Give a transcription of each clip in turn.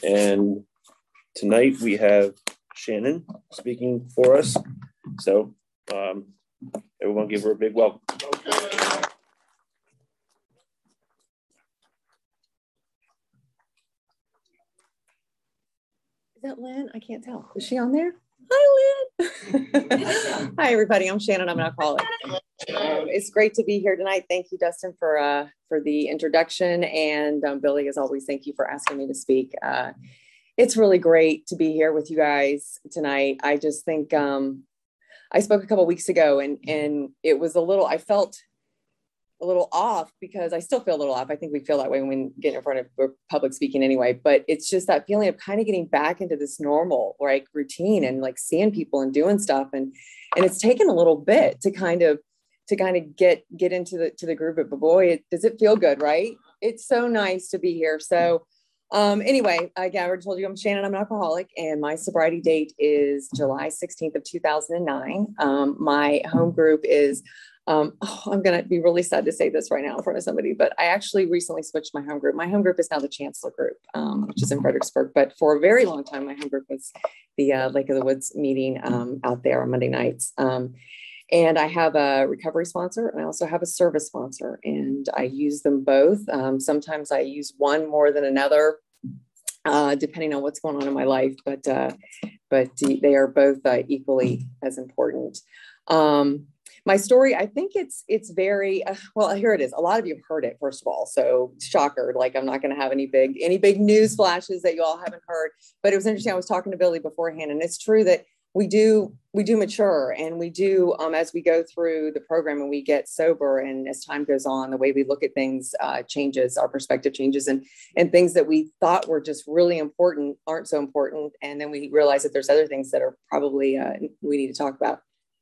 And tonight we have Shannon speaking for us. So everyone give her a big welcome. Is that Lynn? I can't tell. Is she on there? Hi, Lynn. Hi, everybody. I'm Shannon. I'm an alcoholic. It's great to be here tonight. Thank you, Dustin, for the introduction. And Billy, as always, thank you for asking me to speak. It's really great to be here with you guys tonight. I just think I spoke a couple of weeks ago, and it was I felt a little off because I still feel a little off. I think we feel that way when we get in front of public speaking anyway, but it's just that feeling of kind of getting back into this normal, like routine and like seeing people and doing stuff. And it's taken a little bit to kind of get into the group, but boy, does it feel good, right? It's so nice to be here. So anyway, I already told you I'm Shannon, I'm an alcoholic, and my sobriety date is July 16th of 2009. My home group is I'm going to be really sad to say this right now in front of somebody, but I actually recently switched my home group. My home group is now the Chancellor Group, which is in Fredericksburg. But for a very long time, my home group was the Lake of the Woods meeting out there on Monday nights. And I have a recovery sponsor, and I also have a service sponsor, and I use them both. Sometimes I use one more than another, depending on what's going on in my life, but they are both equally as important. My story, I think it's very, well, here it is. A lot of you have heard it, first of all. So shocker, like I'm not going to have any big news flashes that you all haven't heard, but it was interesting. I was talking to Billy beforehand, and it's true that we do mature, and we do, as we go through the program and we get sober, and as time goes on, the way we look at things changes, our perspective changes, and things that we thought were just really important aren't so important. And then we realize that there's other things that are probably we need to talk about.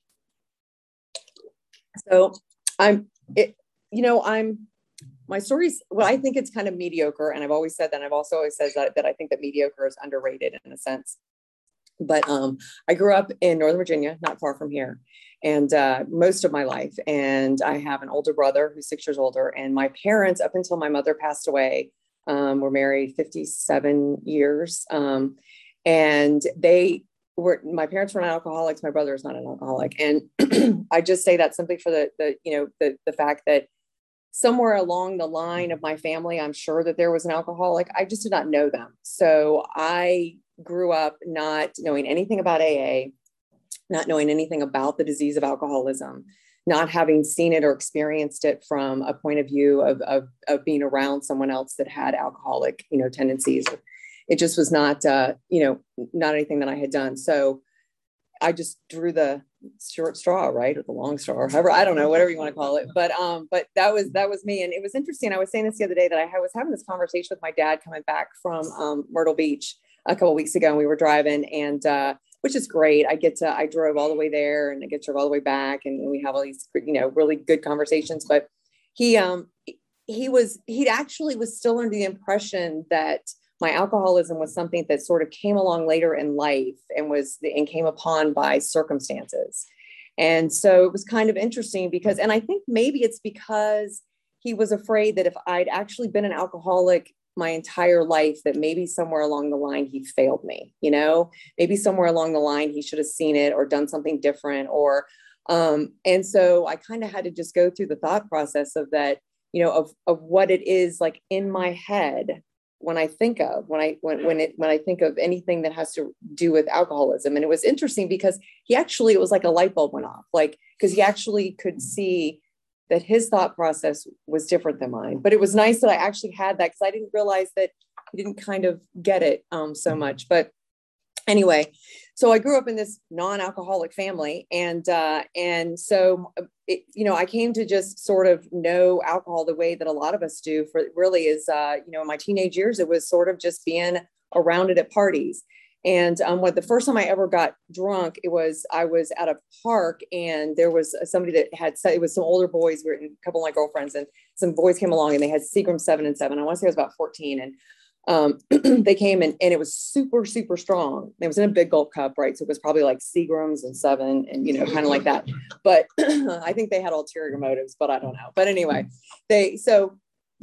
So my story's, well, I think it's kind of mediocre. And I've always said that. And I've also always said that I think that mediocre is underrated in a sense. But I grew up in Northern Virginia, not far from here, and most of my life. And I have an older brother who's 6 years older. And my parents, up until my mother passed away, were married 57 years. And my parents were not alcoholics. My brother is not an alcoholic. And I just say that simply for the fact that somewhere along the line of my family, I'm sure that there was an alcoholic. I just did not know them. So I grew up not knowing anything about AA, not knowing anything about the disease of alcoholism, not having seen it or experienced it from a point of view of being around someone else that had alcoholic, tendencies. It just was not, not anything that I had done. So I just drew the short straw, right? Or the long straw, or however, I don't know, whatever you want to call it. But that was me. And it was interesting. I was saying this the other day that I was having this conversation with my dad coming back from Myrtle Beach a couple of weeks ago, and we were driving, and which is great. I drove all the way there, and I get to drive all the way back, and we have all these, really good conversations. But he actually was still under the impression that my alcoholism was something that sort of came along later in life and came upon by circumstances. And so it was kind of interesting and I think maybe it's because he was afraid that if I'd actually been an alcoholic my entire life, that maybe somewhere along the line he failed me, maybe somewhere along the line he should have seen it or done something different, or and so I kind of had to just go through the thought process of that, of what it is like in my head when I think of when I think of anything that has to do with alcoholism. And it was interesting because it was like a light bulb went off, because he actually could see that his thought process was different than mine. But it was nice that I actually had that, because I didn't realize that he didn't kind of get it so much. But anyway, so I grew up in this non-alcoholic family. And so, I came to just sort of know alcohol the way that a lot of us do. For it really is, in my teenage years, it was sort of just being around it at parties. And the first time I ever got drunk, I was at a park, and there was somebody that it was some older boys, a couple of my girlfriends, and some boys came along, and they had Seagram 7 and 7. I want to say I was about 14. And they came and it was super, super strong. It was in a big gulp cup, right? So it was probably like Seagrams and 7 and, kind of like that. But I think they had ulterior motives, but I don't know. But anyway, but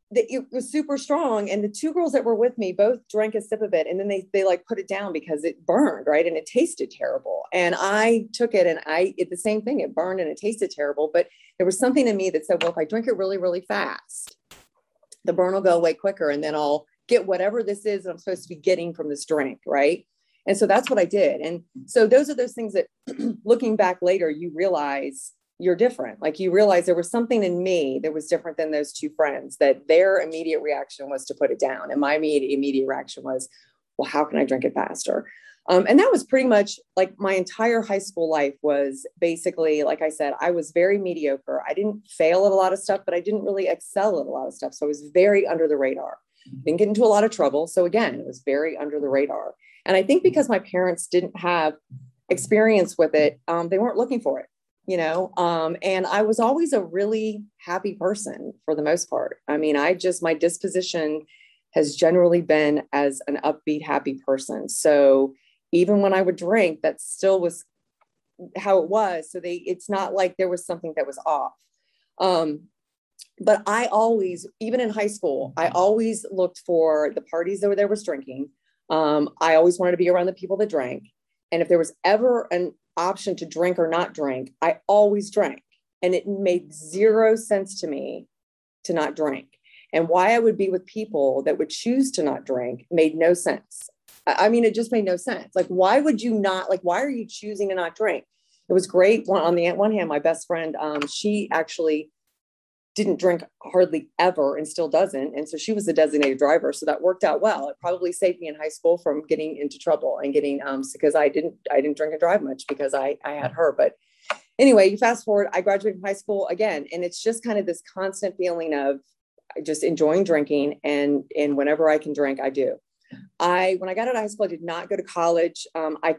it was super strong. And the two girls that were with me both drank a sip of it. And then they like put it down because it burned, right? And it tasted terrible. And I took it and the same thing, it burned and it tasted terrible. But there was something in me that said, well, if I drink it really, really fast, the burn will go away quicker. And then I'll get whatever this is that I'm supposed to be getting from this drink, right? And so that's what I did. And so those are those things that looking back later, you realize you're different. Like you realize there was something in me that was different than those two friends, that their immediate reaction was to put it down. And my immediate reaction was, well, how can I drink it faster? And that was pretty much like my entire high school life was basically, like I said, I was very mediocre. I didn't fail at a lot of stuff, but I didn't really excel at a lot of stuff. So I was very under the radar. Didn't get into a lot of trouble. So again, it was very under the radar. And I think because my parents didn't have experience with it, they weren't looking for it, you know? And I was always a really happy person for the most part. I mean, my disposition has generally been as an upbeat, happy person. So even when I would drink, that still was how it was. So it's not like there was something that was off. But I always, even in high school, I always looked for the parties that there was drinking. I always wanted to be around the people that drank. And if there was ever an option to drink or not drink, I always drank. And it made zero sense to me to not drink. And why I would be with people that would choose to not drink made no sense. I mean, it just made no sense. Like, why would you not, like, why are you choosing to not drink? It was great. On the one hand, my best friend, she actually didn't drink hardly ever and still doesn't. And so she was the designated driver. So that worked out well. It probably saved me in high school from getting into trouble and getting, because I didn't drink and drive much because I had her. But anyway, you fast forward, I graduated from high school again. And it's just kind of this constant feeling of just enjoying drinking. And whenever I can drink, I do. When I got out of high school, I did not go to college. I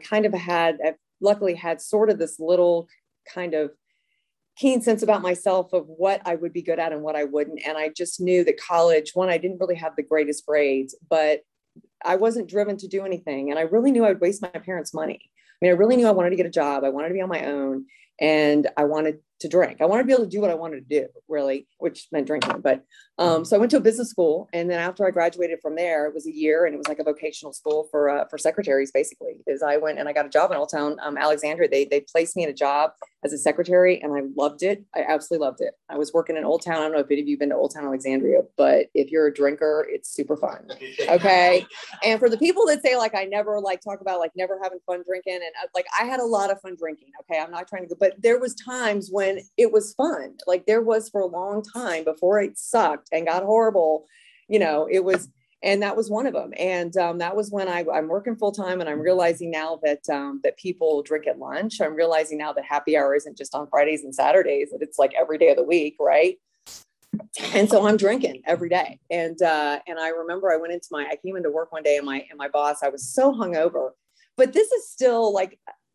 luckily had sort of this little kind of keen sense about myself of what I would be good at and what I wouldn't. And I just knew that college, one, I didn't really have the greatest grades, but I wasn't driven to do anything. And I really knew I would waste my parents' money. I mean, I really knew I wanted to get a job. I wanted to be on my own and I wanted to drink. I wanted to be able to do what I wanted to do, really, which meant drinking. But so I went to a business school. And then after I graduated from there, it was a year and it was like a vocational school for secretaries, basically, is I went and I got a job in Old Town Alexandria. They placed me in a job as a secretary and I loved it. I absolutely loved it. I was working in Old Town. I don't know if any of you have been to Old Town Alexandria, but if you're a drinker, it's super fun. Okay. And for the people that say like, I never like talk about like never having fun drinking and like, I had a lot of fun drinking. Okay. I'm not trying to go, but there was times when it was fun. Like there was for a long time before it sucked and got horrible, you know, it was, and that was one of them. And that was when I'm working full time and I'm realizing now that people drink at lunch. I'm realizing now that happy hour isn't just on Fridays and Saturdays, that it's like every day of the week. Right. And so I'm drinking every day. And I remember I came into work one day and my boss, I was so hungover, but this is still like,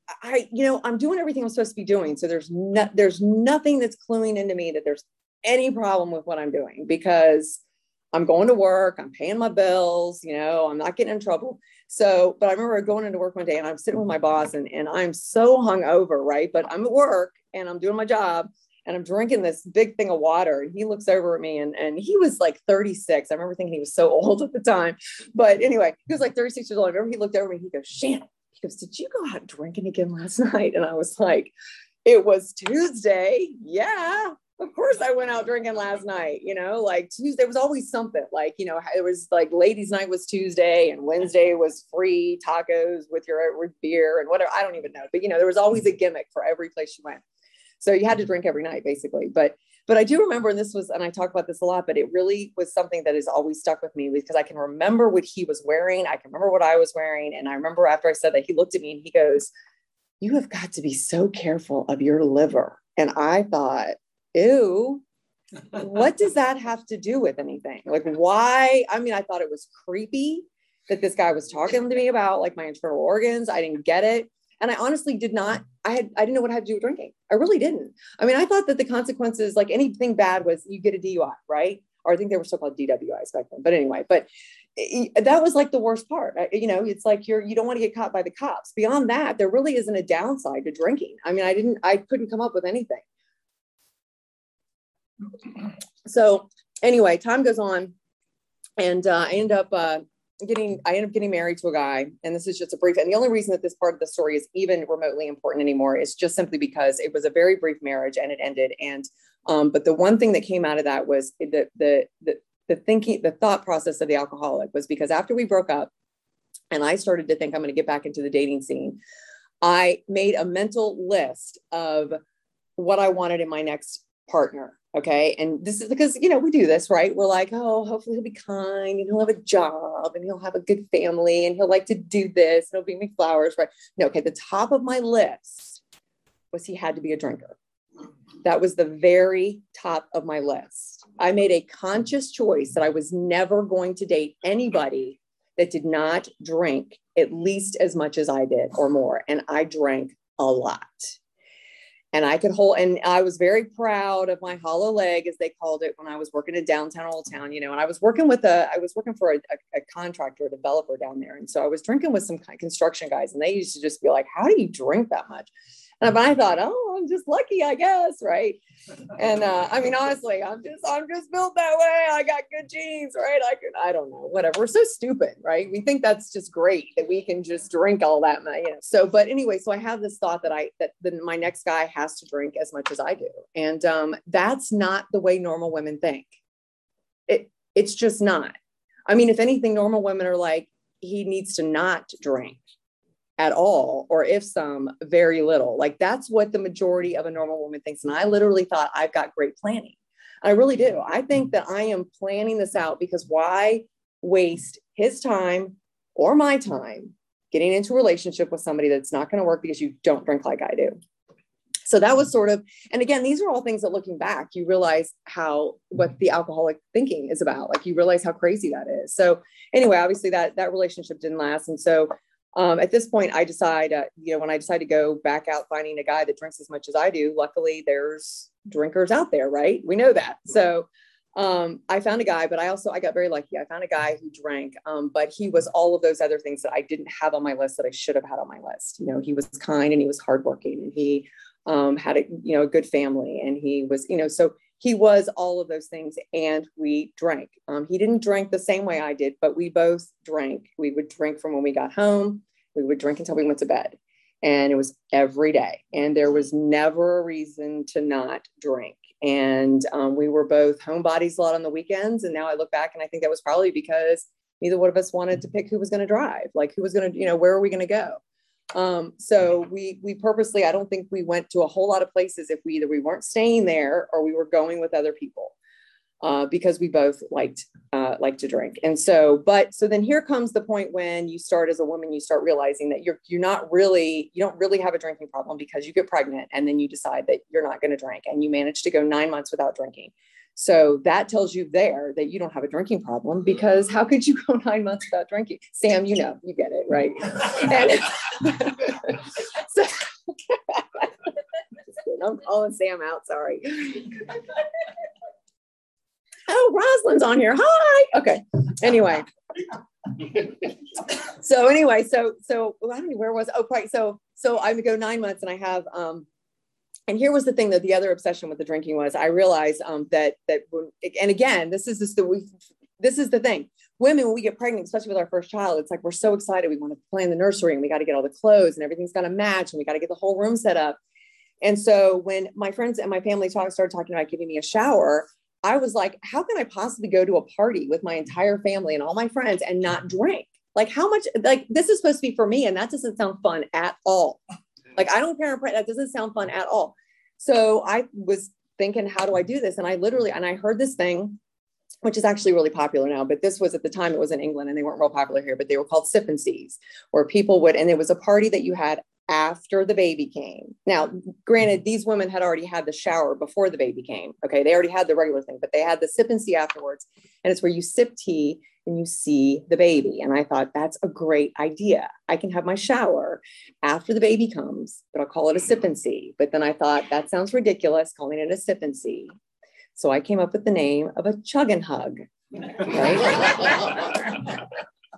I'm doing everything I'm supposed to be doing. So there's nothing that's cluing into me that there's any problem with what I'm doing because I'm going to work, I'm paying my bills, I'm not getting in trouble. So, but I remember going into work one day and I'm sitting with my boss and I'm so hungover, right? But I'm at work and I'm doing my job and I'm drinking this big thing of water. And he looks over at me and he was like 36. I remember thinking he was so old at the time. But anyway, he was like 36 years old. I remember he looked over at me, he goes, "Shannon," he goes, "Did you go out drinking again last night?" And I was like, "It was Tuesday. Yeah, of course I went out drinking last night." Like Tuesday was always something like, it was like ladies' night was Tuesday and Wednesday was free tacos with beer and whatever. I don't even know. But, there was always a gimmick for every place you went. So you had to drink every night basically. But I do remember, and I talk about this a lot, but it really was something that has always stuck with me because I can remember what he was wearing. I can remember what I was wearing. And I remember after I said that, he looked at me and he goes, "You have got to be so careful of your liver." And I thought, ew, what does that have to do with anything? Like, why? I mean, I thought it was creepy that this guy was talking to me about like my internal organs. I didn't get it. And I honestly did not, I didn't know what it had to do with drinking. I really didn't. I mean, I thought that the consequences, like anything bad was you get a DUI, right? Or I think they were so-called DWIs back then. But anyway, that was like the worst part. It's like you don't want to get caught by the cops. Beyond that, there really isn't a downside to drinking. I mean, I couldn't come up with anything. So anyway, time goes on, and I end up getting married to a guy. And this is just a brief, and the only reason that this part of the story is even remotely important anymore is just simply because it was a very brief marriage and it ended. And but the one thing that came out of that was the thought process of the alcoholic was because after we broke up and I started to think I'm going to get back into the dating scene, I made a mental list of what I wanted in my next partner. Okay. And this is because, we do this, right? We're like, oh, hopefully he'll be kind and he'll have a job and he'll have a good family and he'll like to do this and he'll bring me flowers, right? No. Okay. The top of my list was he had to be a drinker. That was the very top of my list. I made a conscious choice that I was never going to date anybody that did not drink at least as much as I did or more. And I drank a lot. And I was very proud of my hollow leg, as they called it, when I was working in downtown Old Town, and I was working for a contractor, a developer down there. And so I was drinking with some construction guys, and they used to just be like, how do you drink that much? And I thought, oh, I'm just lucky, I guess. Right. And honestly, I'm just built that way. I got good genes, right? I don't know, whatever. We're so stupid, right? We think that's just great that we can just drink all that, So, but anyway, so I have this thought that my next guy has to drink as much as I do. And that's not the way normal women think. It's just not. If anything, normal women are like, he needs to not drink at all, or if some, very little. Like that's what the majority of a normal woman thinks. And I literally thought I've got great planning. I really do. I think that I am planning this out because why waste his time or my time getting into a relationship with somebody that's not going to work because you don't drink like I do. So that was sort of, and again, these are all things that looking back, you realize what the alcoholic thinking is about. Like you realize how crazy that is. So anyway, obviously that relationship didn't last. And so at this point, I decide, when I decide to go back out finding a guy that drinks as much as I do, luckily there's drinkers out there, right? We know that. So I found a guy, but I got very lucky. I found a guy who drank, but he was all of those other things that I didn't have on my list that I should have had on my list. He was kind and he was hardworking and he had a good family and he was, so he was all of those things and we drank. He didn't drink the same way I did, but we both drank. We would drink from when we got home. We would drink until we went to bed, and it was every day. And there was never a reason to not drink. And we were both homebodies a lot on the weekends. And now I look back and I think that was probably because neither one of us wanted to pick who was going to drive, like who was going to, where are we going to go? So we purposely, I don't think we went to a whole lot of places if we weren't staying there or we were going with other people, because we both liked to drink. And so then here comes the point when you start as a woman, you start realizing that you don't really have a drinking problem because you get pregnant and then you decide that you're not going to drink and you manage to go 9 months without drinking. So that tells you there that you don't have a drinking problem, because how could you go 9 months without drinking? Sam, you get it, right? I'm calling Sam out. Sorry. Oh, Rosalind's on here. Hi. Okay. Anyway. So I don't know where was. Oh, right. So I would go 9 months and I have, and here was the thing that the other obsession with the drinking was, I realized that and again, this is the thing. Women, when we get pregnant, especially with our first child, it's like, we're so excited. We want to plan the nursery and we got to get all the clothes and everything's got to match and we got to get the whole room set up. And so when my friends and my family started talking about giving me a shower, I was like, how can I possibly go to a party with my entire family and all my friends and not drink? Like how much, like this is supposed to be for me. And that doesn't sound fun at all. Like, I don't care. That doesn't sound fun at all. So I was thinking, how do I do this? And I heard this thing, which is actually really popular now, but this was at the time, it was in England and they weren't real popular here, but they were called sip and sees, where people would, and it was a party that you had after the baby came. Now, granted, these women had already had the shower before the baby came. Okay. They already had the regular thing, but they had the sip and see afterwards. And it's where you sip tea and you see the baby. And I thought, that's a great idea. I can have my shower after the baby comes, but I'll call it a sip and see. But then I thought, that sounds ridiculous, calling it a sip and see. So I came up with the name of a chug and hug. Right?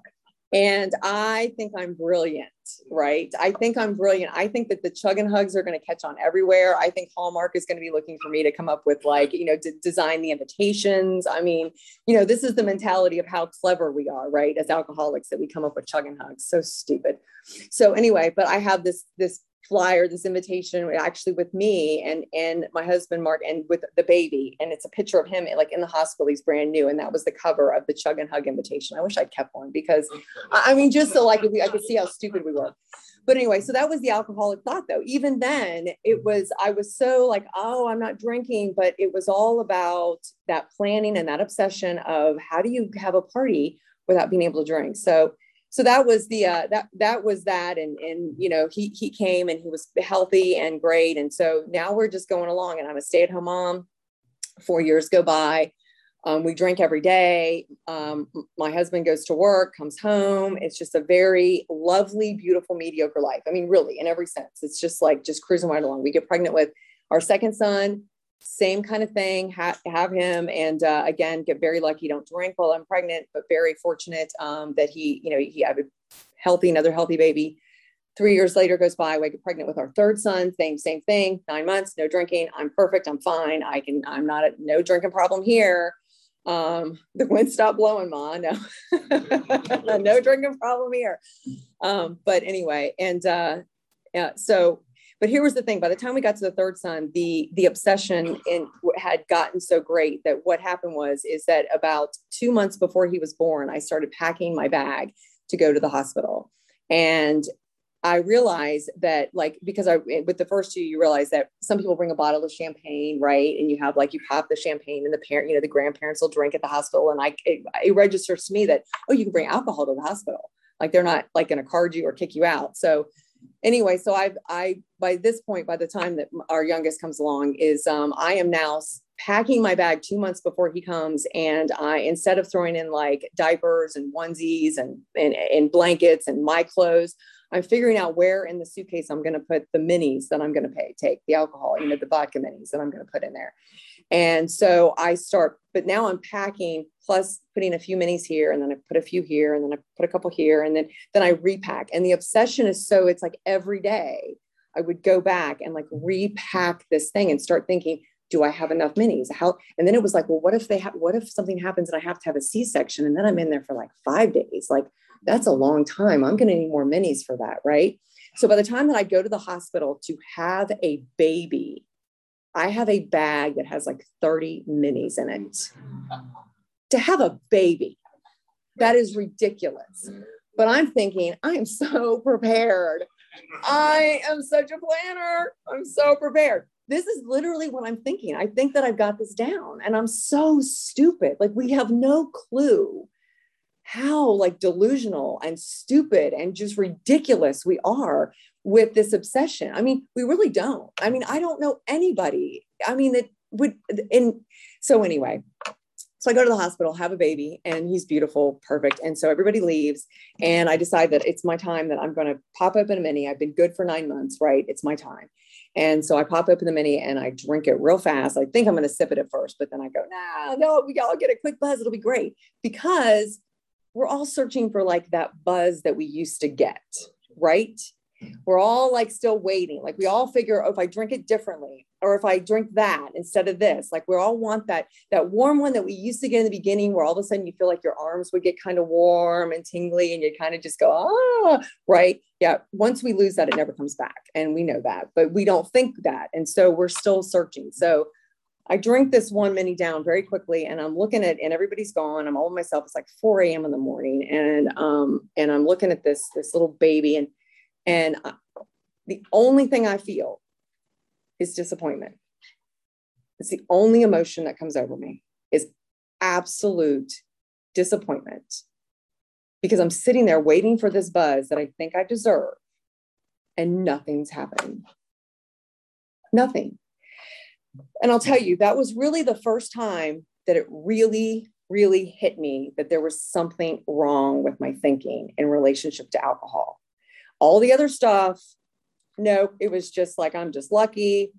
And I think I'm brilliant, right? I think I'm brilliant. I think that the Chug and Hugs are going to catch on everywhere. I think Hallmark is going to be looking for me to come up with like, design the invitations. I mean, this is the mentality of how clever we are, right? As alcoholics, that we come up with Chug and Hugs. So stupid. So anyway, but I have this flyer, this invitation actually with me and my husband, Mark, and with the baby. And it's a picture of him like in the hospital. He's brand new. And that was the cover of the Chug and Hug invitation. I wish I'd kept one because I mean, just so like I could see how stupid we were. But anyway, so that was the alcoholic thought though. Even then I was so like, oh, I'm not drinking, but it was all about that planning and that obsession of how do you have a party without being able to drink? So that was the that was that, and he came and he was healthy and great, and so now we're just going along. And I'm a stay-at-home mom. 4 years go by. We drink every day. My husband goes to work, comes home. It's just a very lovely, beautiful, mediocre life. I mean, really, in every sense, it's just like just cruising right along. We get pregnant with our second son. Same kind of thing, have him. And again, get very lucky. Don't drink while I'm pregnant, but very fortunate that he had another healthy baby. 3 years later goes by, we get pregnant with our third son, same thing, 9 months, no drinking. I'm perfect. I'm fine. I'm not no drinking problem here. The wind stopped blowing, Ma. No, no drinking problem here. But anyway, and but here was the thing. By the time we got to the third son, the obsession had gotten so great that what happened is that about 2 months before he was born, I started packing my bag to go to the hospital. And I realized that because with the first two, you realize that some people bring a bottle of champagne, right? And you have you pop the champagne and the grandparents will drink at the hospital. And it registers to me that, oh, you can bring alcohol to the hospital. They're not going to card you or kick you out. So anyway, so I by this point, by the time that our youngest comes along I am now packing my bag 2 months before he comes. And instead of throwing in diapers and onesies and blankets and my clothes, I'm figuring out where in the suitcase I'm going to put the minis that I'm going to take the alcohol, the vodka minis that I'm going to put in there. And so but now I'm packing plus putting a few minis here, and then I put a few here, and then I put a couple here, and then I repack. And the obsession is it's every day I would go back and repack this thing and start thinking, do I have enough minis? And then it was well, what if something happens and I have to have a C-section, and then I'm in there for 5 days? That's a long time. I'm going to need more minis for that. Right. So by the time that I go to the hospital to have a baby, I have a bag that has 30 minis in it. To have a baby, that is ridiculous. But I'm thinking, I am so prepared. I am such a planner. I'm so prepared. This is literally what I'm thinking. I think that I've got this down, and I'm so stupid. We have no clue how delusional and stupid and just ridiculous we are with this obsession. I mean, we really don't. I mean, I don't know anybody. I mean, that would, and so anyway, so I go to the hospital, have a baby, and he's beautiful, perfect. And so everybody leaves, and I decide that it's my time, that I'm going to pop open a mini. I've been good for 9 months, right? It's my time. And so I pop open the mini and I drink it real fast. I think I'm going to sip it at first, but then I go, no, we all get a quick buzz. It'll be great, because we're all searching for that buzz that we used to get, right? We're all still waiting. We all figure, oh, if I drink it differently, or if I drink that instead of this, we all want that warm one that we used to get in the beginning, where all of a sudden you feel your arms would get kind of warm and tingly, and you kind of just go, right? Yeah. Once we lose that, it never comes back. And we know that, but we don't think that. And so we're still searching. So I drink this one mini down very quickly, and I'm looking at, and everybody's gone. I'm all by myself. It's 4 a.m. in the morning. And I'm looking at this little baby, and the only thing I feel is disappointment. It's the only emotion that comes over me, is absolute disappointment, because I'm sitting there waiting for this buzz that I think I deserve, and nothing's happening. Nothing. And I'll tell you, that was really the first time that it really, really hit me that there was something wrong with my thinking in relationship to alcohol. All the other stuff, no, it was just I'm just lucky.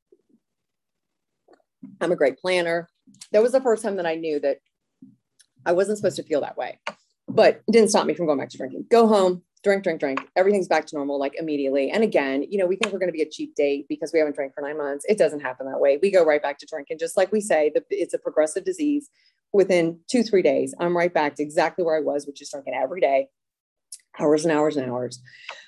I'm a great planner. That was the first time that I knew that I wasn't supposed to feel that way, but it didn't stop me from going back to drinking. Go home, drink. Everything's back to normal, like immediately. And again, we think we're going to be a cheap date because we haven't drank for 9 months. It doesn't happen that way. We go right back to drinking. Just like we say, it's a progressive disease. Within 2-3 days, I'm right back to exactly where I was, which is drinking every day, hours and hours and hours,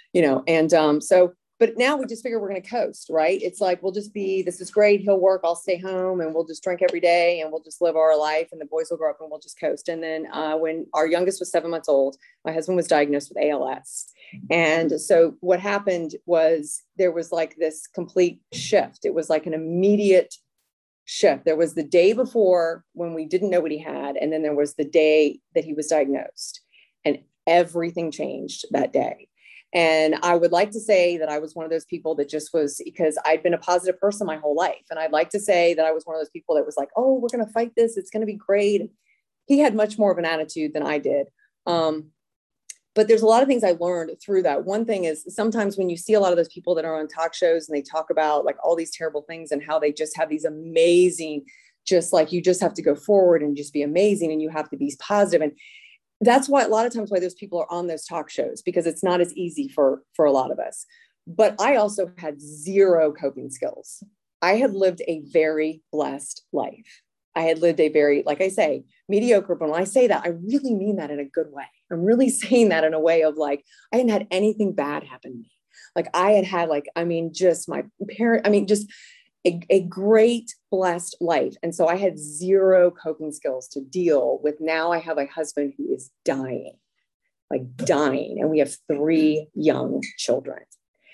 but now we just figure we're going to coast, right? It's like, this is great. He'll work, I'll stay home, and we'll just drink every day, and we'll just live our life, and the boys will grow up, and we'll just coast. And then when our youngest was 7 months old, my husband was diagnosed with ALS. And so what happened was there was like this complete shift. It was like an immediate shift. There was the day before when we didn't know what he had, and then there was the day that he was diagnosed, and everything changed that day. And I would like to say that I was one of those people that just was, because I'd been a positive person my whole life. And I'd like to say that I was one of those people that was like, oh, we're going to fight this. It's going to be great. He had much more of an attitude than I did. But there's a lot of things I learned through that. One thing is sometimes when you see a lot of those people that are on talk shows and they talk about like all these terrible things and how they just have these amazing, just like you just have to go forward and just be amazing and you have to be positive. And that's why a lot of times why those people are on those talk shows, because it's not as easy for a lot of us. But I also had zero coping skills. I had lived a very blessed life. I had lived a very, like I say, mediocre. But when I say that, I really mean that in a good way. I'm really saying that in a way of like, I hadn't had anything bad happen to me. Like I had just my parent, just a great blessed life. And so I had zero coping skills to deal with. Now I have a husband who is dying. And we have 3 young children.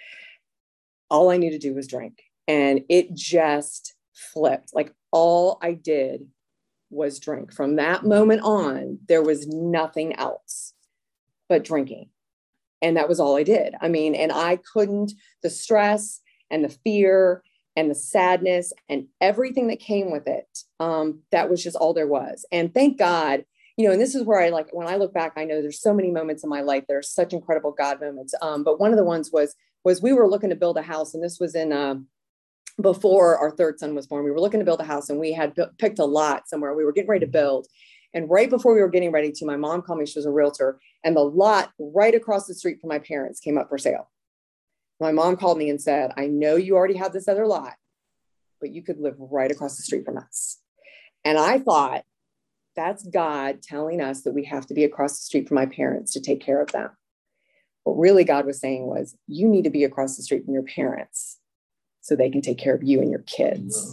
All I knew to do was drink. And it just flipped. Like all I did was drink. From that moment on, there was nothing else but drinking. And that was all I did. And I couldn't, the stress and the fear and the sadness and everything that came with it, that was just all there was. And thank God, and this is where I like, when I look back, I know there's so many moments in my life that are such incredible God moments. But one of the ones was we were looking to build a house, and this was in before our 3rd son was born. We were looking to build a house, and we had picked a lot somewhere. We were getting ready to build. And right before we were getting ready to, my mom called me, she was a realtor, and the lot right across the street from my parents came up for sale. My mom called me and said, I know you already have this other lot, but you could live right across the street from us. And I thought, that's God telling us that we have to be across the street from my parents to take care of them. What really God was saying was, you need to be across the street from your parents so they can take care of you and your kids.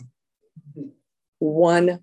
100%.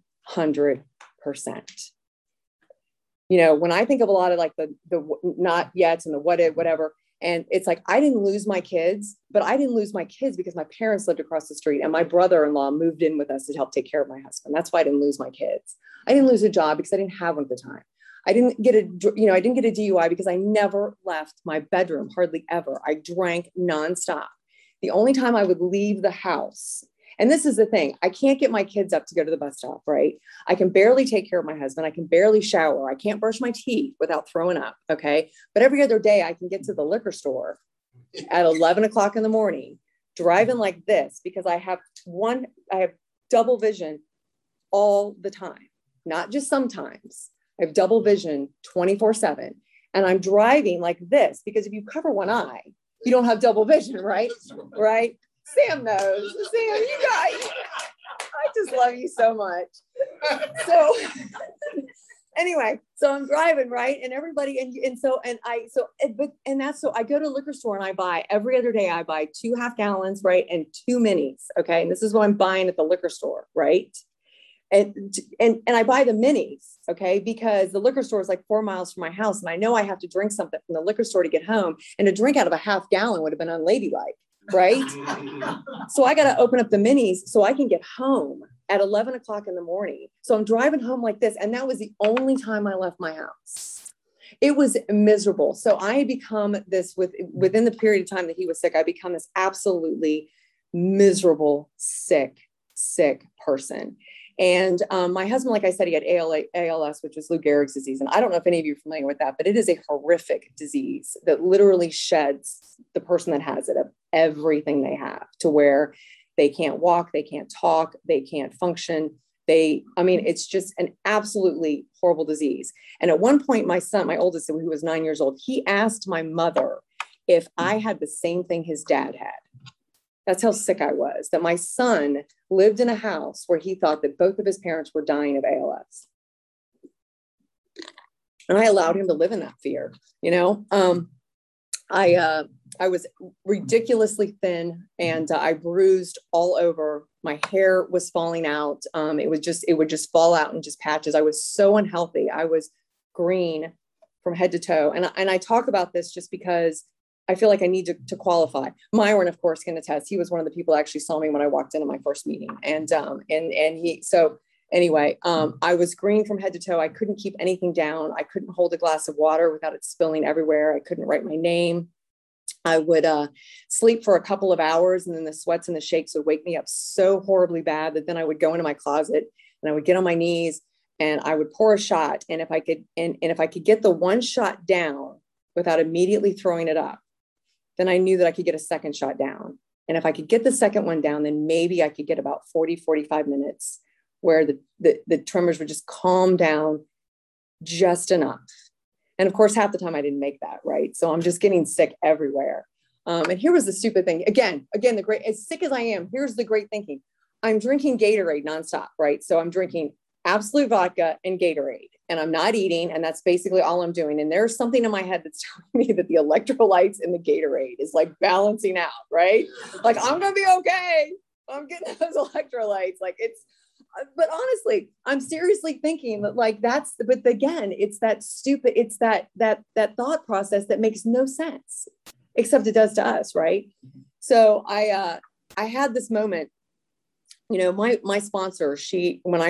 When I think of a lot of like the not yet and the what if, whatever, and it's like, I didn't lose my kids, but I didn't lose my kids because my parents lived across the street and my brother-in-law moved in with us to help take care of my husband. That's why I didn't lose my kids. I didn't lose a job because I didn't have one at the time. I didn't get a DUI because I never left my bedroom, hardly ever. I drank nonstop. The only time I would leave the house, and this is the thing, I can't get my kids up to go to the bus stop, right? I can barely take care of my husband. I can barely shower. I can't brush my teeth without throwing up. Okay. But every other day I can get to the liquor store at 11 o'clock in the morning, driving like this, because I have double vision all the time, not just sometimes. I have double vision 24/7. And I'm driving like this because if you cover one eye, you don't have double vision, right? Right? Sam knows. Sam, you guys, I just love you so much. So anyway, so I'm driving, right? And everybody, so I go to a liquor store and I buy every other day, I buy 2 half gallons, right? And 2 minis. Okay. And this is what I'm buying at the liquor store, right? And I buy the minis, okay, because the liquor store is like 4 miles from my house. And I know I have to drink something from the liquor store to get home. And a drink out of a half gallon would have been unladylike, right? So I got to open up the minis so I can get home at 11 o'clock in the morning. So I'm driving home like this. And that was the only time I left my house. It was miserable. So I had become this within the period of time that he was sick, I become this absolutely miserable, sick person. And my husband, like I said, he had ALS, which is Lou Gehrig's disease. And I don't know if any of you are familiar with that, but it is a horrific disease that literally sheds the person that has it of everything they have, to where they can't walk, they can't talk, they can't function. It's just an absolutely horrible disease. And at one point, my son, my oldest, who was 9 years old, he asked my mother if I had the same thing his dad had. That's how sick I was, that my son lived in a house where he thought that both of his parents were dying of ALS. And I allowed him to live in that fear, I was ridiculously thin, and I bruised all over. My hair was falling out. It would just fall out in just patches. I was so unhealthy. I was green from head to toe. And I talk about this just because I feel like I need to qualify. Myron, of course, can attest. He was one of the people that actually saw me when I walked into my first meeting. I was green from head to toe. I couldn't keep anything down. I couldn't hold a glass of water without it spilling everywhere. I couldn't write my name. I would sleep for a couple of hours, and then the sweats and the shakes would wake me up so horribly bad that then I would go into my closet and I would get on my knees and I would pour a shot. And if I could get the one shot down without immediately throwing it up, then I knew that I could get a second shot down. And if I could get the second one down, then maybe I could get about 45 minutes where the tremors would just calm down just enough. And of course, half the time I didn't make that, right? So I'm just getting sick everywhere. And here was the stupid thing. Again, as sick as I am, here's the great thinking. I'm drinking Gatorade nonstop, right? So I'm drinking Absolute vodka and Gatorade, and I'm not eating. And that's basically all I'm doing. And there's something in my head that's telling me that the electrolytes in the Gatorade is like balancing out, right? Like, I'm going to be okay. I'm getting those electrolytes. But honestly, I'm seriously thinking that but again, it's that stupid, it's that thought process that makes no sense, except it does to us. Right. So I had this moment, my sponsor, when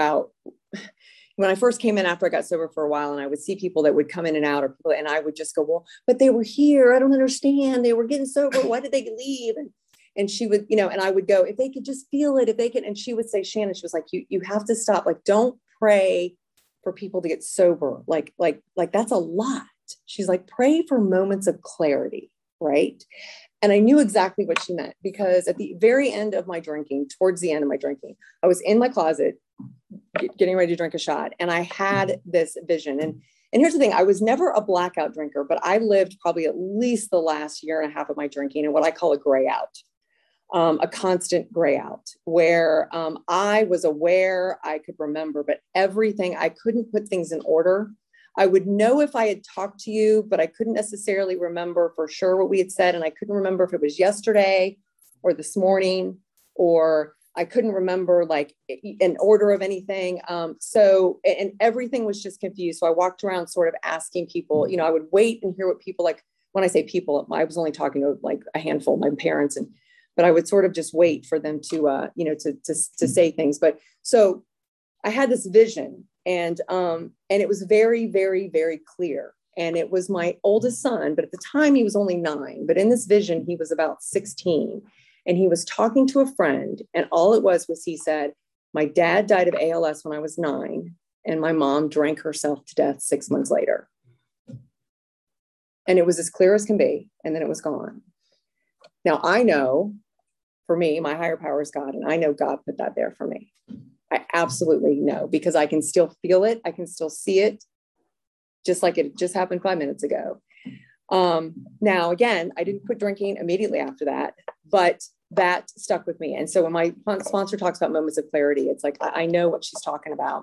I first came in after I got sober for a while, and I would see people that would come in and out, and I would just go, well, but they were here. I don't understand. They were getting sober. Why did they leave? And she would, and I would go, if they could just feel it, if they could. And she would say, Shannon, she was like, you have to stop. Like, don't pray for people to get sober. Like that's a lot. She's like, pray for moments of clarity. Right. And I knew exactly what she meant, because at the very end of my drinking, towards the end of my drinking, I was in my closet getting ready to drink a shot. And I had this vision. And here's the thing, I was never a blackout drinker, but I lived probably at least the last year and a half of my drinking in what I call a gray out. A constant gray out, where I was aware, I could remember, but everything, I couldn't put things in order. I would know if I had talked to you, but I couldn't necessarily remember for sure what we had said. And I couldn't remember if it was yesterday or this morning, or I couldn't remember like an order of anything. And everything was just confused. So I walked around sort of asking people, I would wait and hear what people, like when I say people, I was only talking to like a handful of my parents, but I would sort of just wait for them to, to say things. But so I had this vision, and it was very, very, very clear. And it was my oldest son, but at the time he was only 9, but in this vision, he was about 16, and he was talking to a friend. And all it was he said, my dad died of ALS when I was 9, and my mom drank herself to death 6 months later. And it was as clear as can be. And then it was gone. Now I know, for me, my higher power is God, and I know God put that there for me. I absolutely know, because I can still feel it. I can still see it, just like it just happened 5 minutes ago. Now, again, I didn't quit drinking immediately after that, but that stuck with me. And so when my sponsor talks about moments of clarity, it's like, I know what she's talking about.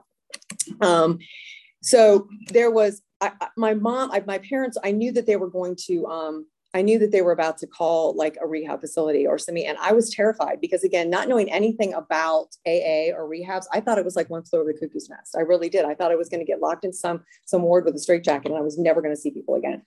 So there was, my mom, my parents, I knew that they were going to, I knew that they were about to call like a rehab facility or something. And I was terrified because, again, not knowing anything about AA or rehabs, I thought it was like one flew over the cuckoo's nest. I really did. I thought I was going to get locked in some ward with a straitjacket, and I was never going to see people again.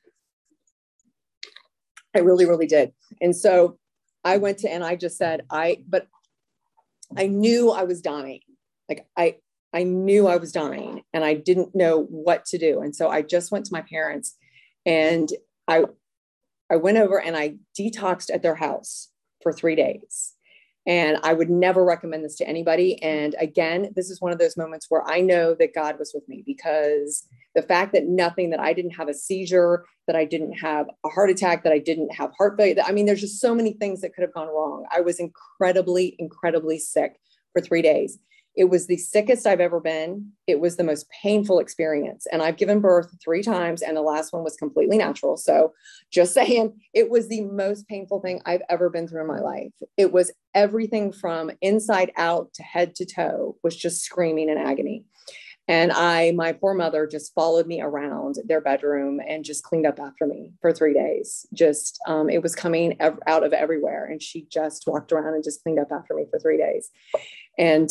I really, really did. And so I went to, and I just said, but I knew I was dying. Like I knew I was dying, and I didn't know what to do. And so I just went to my parents, and I went over and I detoxed at their house for 3 days. And I would never recommend this to anybody. And again, this is one of those moments where I know that God was with me, because the fact that I didn't have a seizure, that I didn't have a heart attack, that I didn't have heart failure. I mean, there's just so many things that could have gone wrong. I was incredibly, incredibly sick for 3 days. It was the sickest I've ever been. It was the most painful experience. And I've given birth 3 times, and the last one was completely natural. So just saying, it was the most painful thing I've ever been through in my life. It was everything from inside out to head to toe was just screaming in agony. And my poor mother just followed me around their bedroom and just cleaned up after me for 3 days. Just, it was coming out of everywhere. And she just walked around and just cleaned up after me for 3 days. And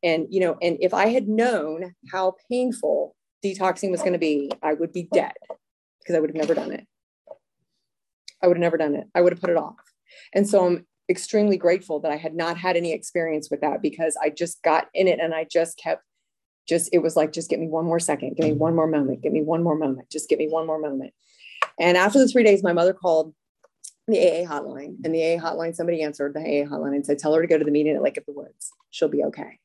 if I had known how painful detoxing was going to be, I would be dead, because I would have never done it. I would have never done it. I would have put it off. And so I'm extremely grateful that I had not had any experience with that, because I just got in it and I just kept it was like, just get me one more second, give me one more moment, give me one more moment, just give me one more moment. And after the 3 days, my mother called the AA hotline, and the AA hotline, somebody answered the AA hotline and said, tell her to go to the meeting at Lake of the Woods. She'll be okay.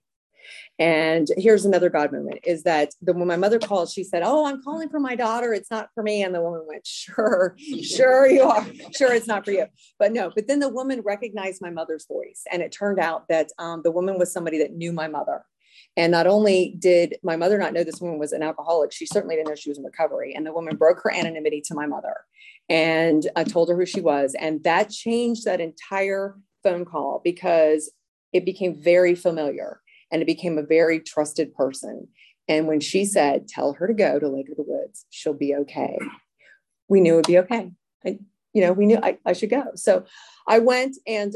And here's another God moment, is that when my mother called, she said, oh, I'm calling for my daughter. It's not for me. And the woman went, sure you are. Sure, it's not for you. But then the woman recognized my mother's voice. And it turned out that the woman was somebody that knew my mother. And not only did my mother not know this woman was an alcoholic, she certainly didn't know she was in recovery. And the woman broke her anonymity to my mother. And I told her who she was. And that changed that entire phone call, because it became very familiar and it became a very trusted person. And when she said, tell her to go to Lake of the Woods, she'll be okay, we knew it would be okay. We knew I should go. So I went, and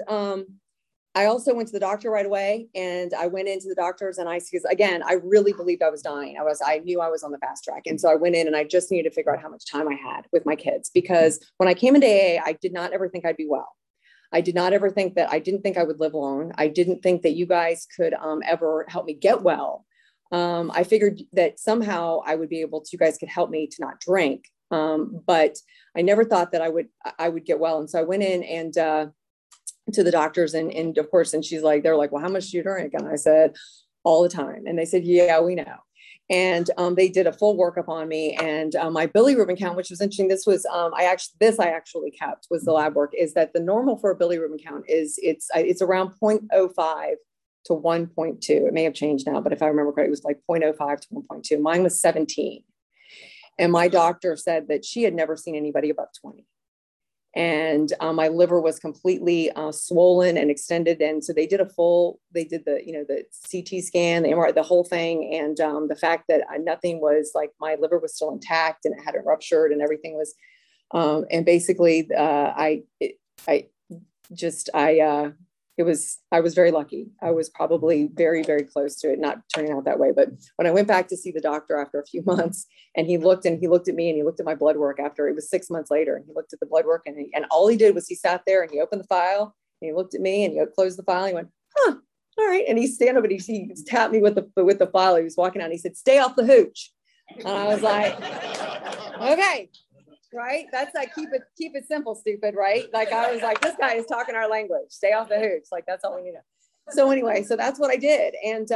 I also went to the doctor right away, and I went into the doctors, and because again, I really believed I was dying. I knew I was on the fast track. And so I went in, and I just needed to figure out how much time I had with my kids, because when I came into AA, I did not ever think I'd be well. I did not ever think I didn't think I would live long. I didn't think that you guys could ever help me get well. I figured that somehow I would be able to, you guys could help me to not drink. But I never thought that I would get well. And so I went in and, to the doctors, and of course, and they're like, well, how much do you drink? And I said, all the time. And they said, yeah, we know. And they did a full workup on me, and my bilirubin count, which was interesting. This was, I actually kept, was the lab work, is that the normal for a bilirubin count is it's around 0.05 to 1.2. It may have changed now, but if I remember correctly, it was like 0.05 to 1.2. Mine was 17. And my doctor said that she had never seen anybody above 20. And my liver was completely swollen and extended. And so they did the CT scan, the MRI, the whole thing. And the fact that nothing was, like, my liver was still intact and it hadn't ruptured and everything was, and basically I was very lucky. I was probably very, very close to it not turning out that way. But when I went back to see the doctor after a few months, and he looked at me, and he looked at my blood work after, it was 6 months later, and he looked at the blood work, and all he did was he sat there and he opened the file, and he looked at me, and he closed the file, and he went, all right. And he stand up and he tapped me with the file. He was walking out, and he said, stay off the hooch. And I was like, okay. Right? That's like, keep it simple, stupid, right? Like, I was like, this guy is talking our language. Stay off the hooch. Like, that's all we need to know. So anyway, so that's what I did. And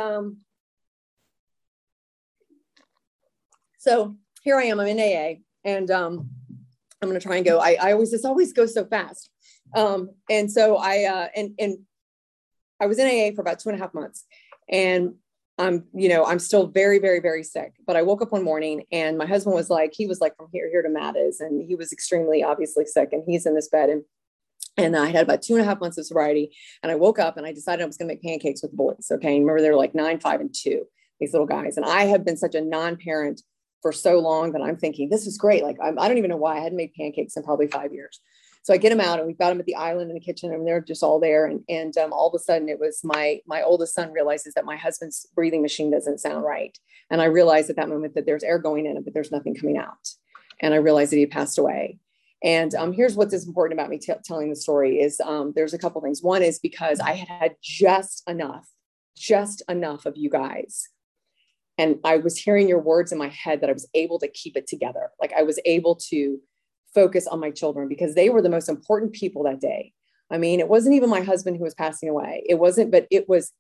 so here I am, I'm in AA, and I'm going to try and go. This always goes so fast. And so I was in AA for about 2.5 months, and I'm still very, very, very sick. But I woke up one morning, and my husband was like, from here to Matta's, and he was extremely obviously sick, and he's in this bed, and I had about 2.5 months of sobriety, and I woke up and I decided I was going to make pancakes with the boys. Okay. And remember, they were like 9, 5, and 2, these little guys. And I have been such a non-parent for so long that I'm thinking, this is great. Like, I don't even know why I hadn't made pancakes in probably 5 years. So I get them out, and we've got them at the island in the kitchen, and they're just all there. And all of a sudden, it was my oldest son realizes that my husband's breathing machine doesn't sound right. And I realized at that moment that there's air going in it, but there's nothing coming out. And I realized that he passed away. And here's what's important about me telling the story is there's a couple things. One is because I had just enough of you guys. And I was hearing your words in my head that I was able to keep it together. Like, I was able to focus on my children, because they were the most important people that day. I mean, it wasn't even my husband who was passing away. It wasn't, but it was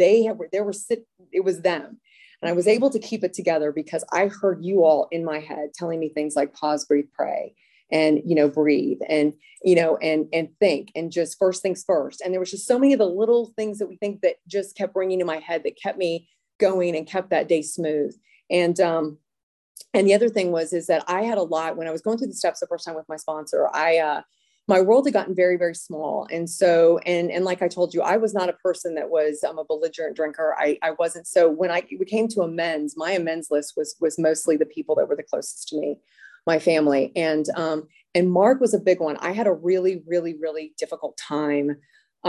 them. And I was able to keep it together because I heard you all in my head telling me things like pause, breathe, pray. and, breathe and, and think and just first things first. And there was just so many of the little things that we think that just kept ringing in my head that kept me going and kept that day smooth. And the other thing is that I had a lot when I was going through the steps the first time with my sponsor, my world had gotten very, very small. And so, and like I told you, I was not a person that was, I'm a belligerent drinker. I wasn't. So when we came to amends, my amends list was mostly the people that were the closest to me, my family. And Mark was a big one. I had a really, really, really difficult time.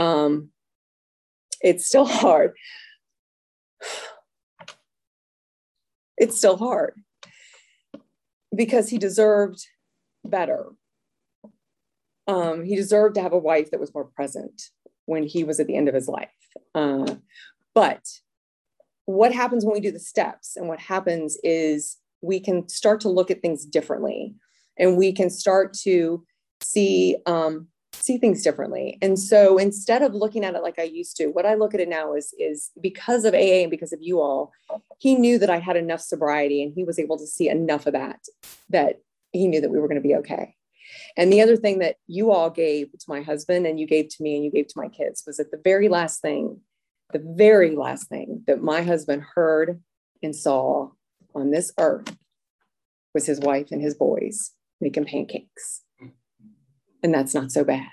It's still hard. It's still hard because he deserved better. He deserved to have a wife that was more present when he was at the end of his life. But what happens when we do the steps, and what happens is we can start to look at things differently, and we can start to see things differently. And so instead of looking at it like I used to, what I look at it now is because of AA and because of you all, he knew that I had enough sobriety, and he was able to see enough of that he knew that we were going to be okay. And the other thing that you all gave to my husband, and you gave to me, and you gave to my kids, was that the very last thing that my husband heard and saw on this earth was his wife and his boys making pancakes. And that's not so bad.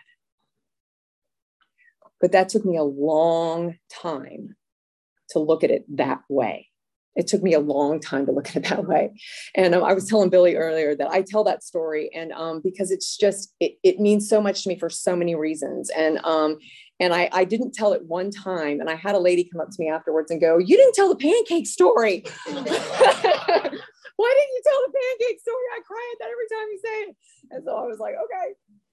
But that took me a long time to look at it that way. It took me a long time to look at it that way. And I was telling Billy earlier that I tell that story and because it's just, it means so much to me for so many reasons. And I didn't tell it one time. And I had a lady come up to me afterwards and go, "You didn't tell the pancake story." "Why didn't you tell the pancake story? I cry at that every time you say it." And so I was like, okay.